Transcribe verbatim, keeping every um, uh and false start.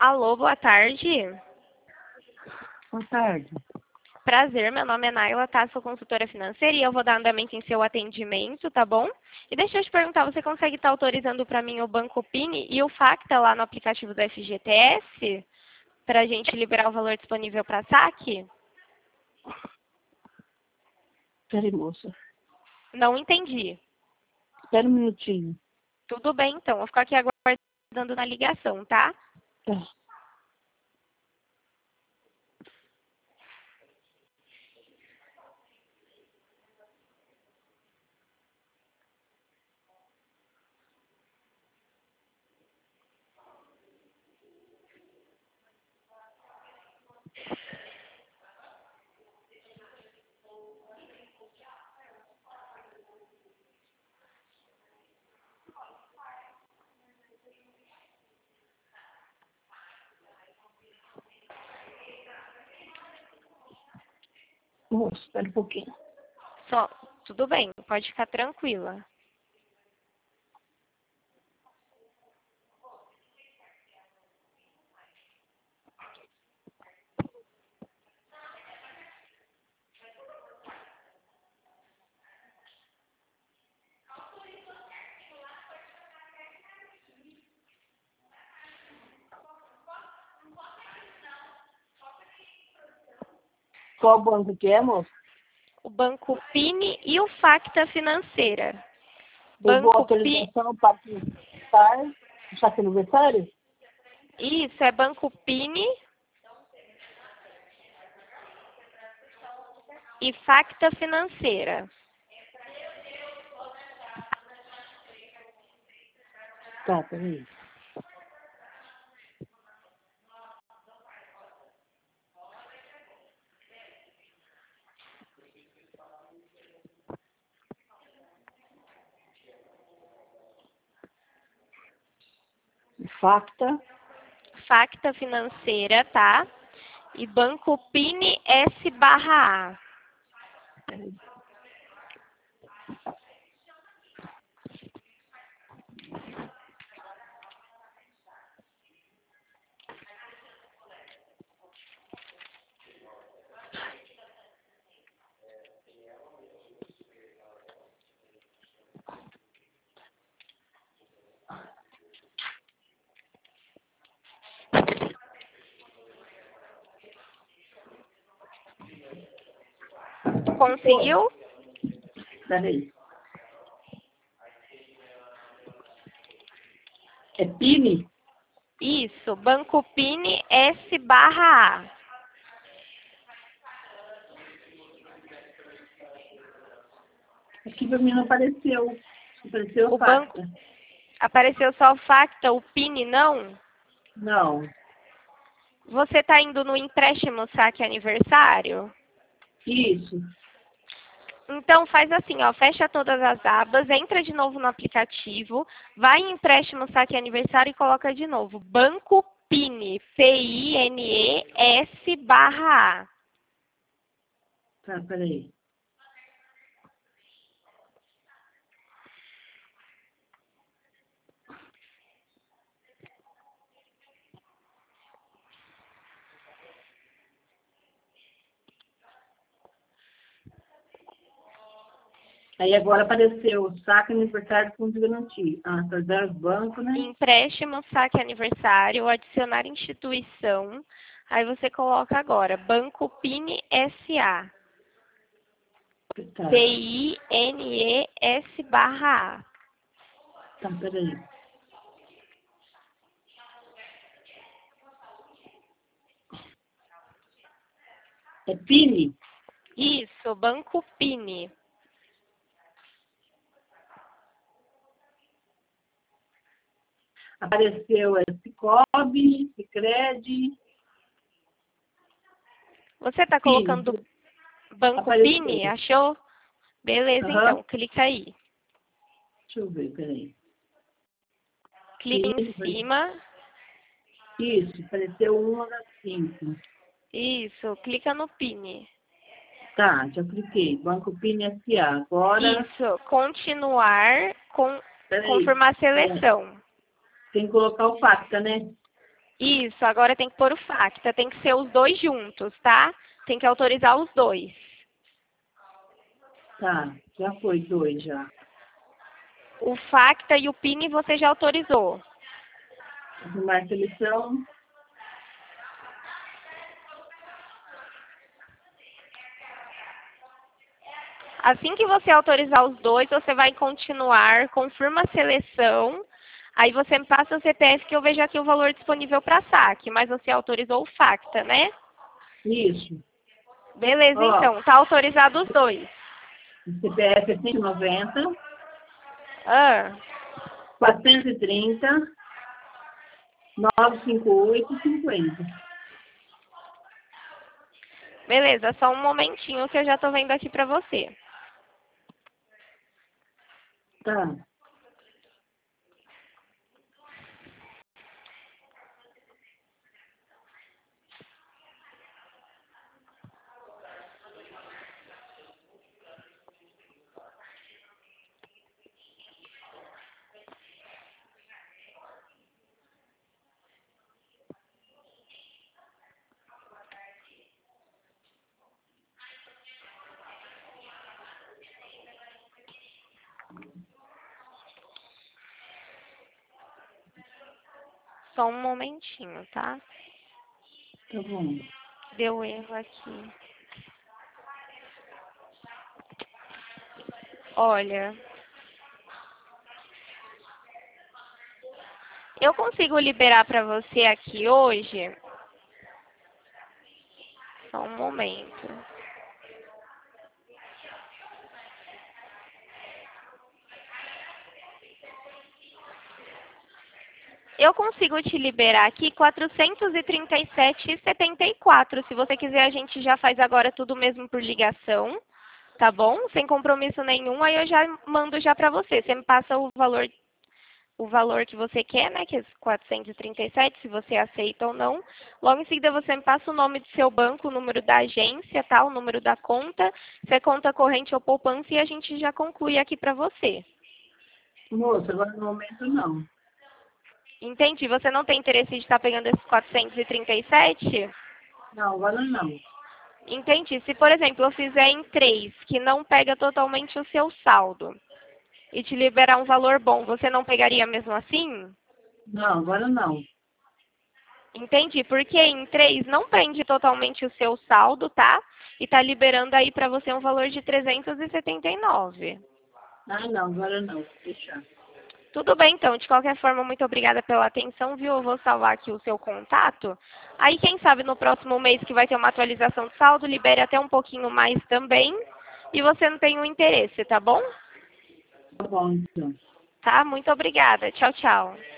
Alô, boa tarde. Boa tarde. Prazer, meu nome é Naila, tá? Sou consultora financeira e eu vou dar andamento em seu atendimento, tá bom? E deixa eu te perguntar, você consegue estar autorizando para mim o Banco Pini e o Facta lá no aplicativo do F G T S? Para a gente liberar o valor disponível para saque? Espera aí, moça. Não entendi. Espera um minutinho. Tudo bem, então. Vou ficar aqui aguardando na ligação, tá? Tá. Moça, espera um pouquinho. Só, tudo bem, pode ficar tranquila. Qual banco que é, moça? O Banco Pini e o Facta Financeira. Eu vou Banco Pini. autorização para participar do saque aniversário? Isso, é Banco Pini e Facta Financeira. Tá, peraí. Facta. Facta Financeira, tá? E Banco Pini S barra A. Peraí. Conseguiu? Peraí. É Pini? Isso, Banco Pini S barra A. Aqui pra mim não apareceu. Apareceu O Facta. banco apareceu só o Facta, o Pini não? Não. Você está indo no empréstimo saque aniversário? Isso. Então faz assim, ó, fecha todas as abas, entra de novo no aplicativo, vai em empréstimo saque aniversário e coloca de novo Banco Pini, P I N E S barra A. Tá, peraí. Aí agora apareceu o saque aniversário de fundo de garantia. Ah, tá dando banco, né? Empréstimo saque aniversário, adicionar instituição, aí você coloca agora Banco Pini S A. Tá, P I N E S barra A. tá, peraí. É Pini? Isso, Banco Pini. Apareceu é Cicobi, Sicredi, Você está Pini. colocando Banco Apareceu. Pini? Achou? Beleza, Aham. então, clica aí. Deixa eu ver, peraí. Clica em Isso, cima. isso, apareceu uma das cinco. Isso, clica no Pini. Tá, já cliquei. Banco Pini S A. Agora, Isso, continuar, com, peraí. confirmar a É, seleção. tem que colocar o Facta, né? Isso, agora tem que pôr o FACTA, tem que ser os dois juntos, tá? Tem que autorizar os dois. Tá, já foi dois já. O FACTA e o P I N você já autorizou. Confirmar a seleção. Assim que você autorizar os dois, você vai continuar, confirma a seleção, aí você me passa o C P F que eu vejo aqui o valor disponível para saque, mas você autorizou o FACTA, né? Isso. Beleza, Ó, então, tá autorizado os dois. o C P F é cento e noventa, Ah, quatrocentos e trinta, novecentos e cinquenta e oito, cinquenta. beleza, só um momentinho que eu já tô vendo aqui para você. Tá. Só um momentinho, tá? Tá bom. Deu erro aqui. Olha, eu consigo liberar para você aqui hoje. Só um momento. Eu consigo te liberar aqui quatrocentos e trinta e sete reais e setenta e quatro. Se você quiser, a gente já faz agora tudo mesmo por ligação, tá bom? Sem compromisso nenhum, aí eu já mando já para você. Você me passa o valor, o valor que você quer, né? Que é quatrocentos e trinta e sete, se você aceita ou não. Logo em seguida, você me passa o nome do seu banco, o número da agência, tá? O número da conta, se é conta corrente ou poupança, e a gente já conclui aqui para você. Moça, agora no momento não. Entendi. Você não tem interesse de estar pegando esses quatrocentos e trinta e sete? Não, agora não. Entendi. Se, por exemplo, eu fizer em três, que não pega totalmente o seu saldo, e te liberar um valor bom, você não pegaria mesmo assim? Não, agora não. Entendi. Porque em três não prende totalmente o seu saldo, tá? E tá liberando aí para você um valor de trezentos e setenta e nove. Ah, não, agora não. Deixa. Tudo bem, então. De qualquer forma, muito obrigada pela atenção, viu? Eu vou salvar aqui o seu contato. Aí, quem sabe, no próximo mês que vai ter uma atualização de saldo, libere até um pouquinho mais também. E você não tem o interesse, tá bom? Tá bom, então. Tá? Muito obrigada. Tchau, tchau.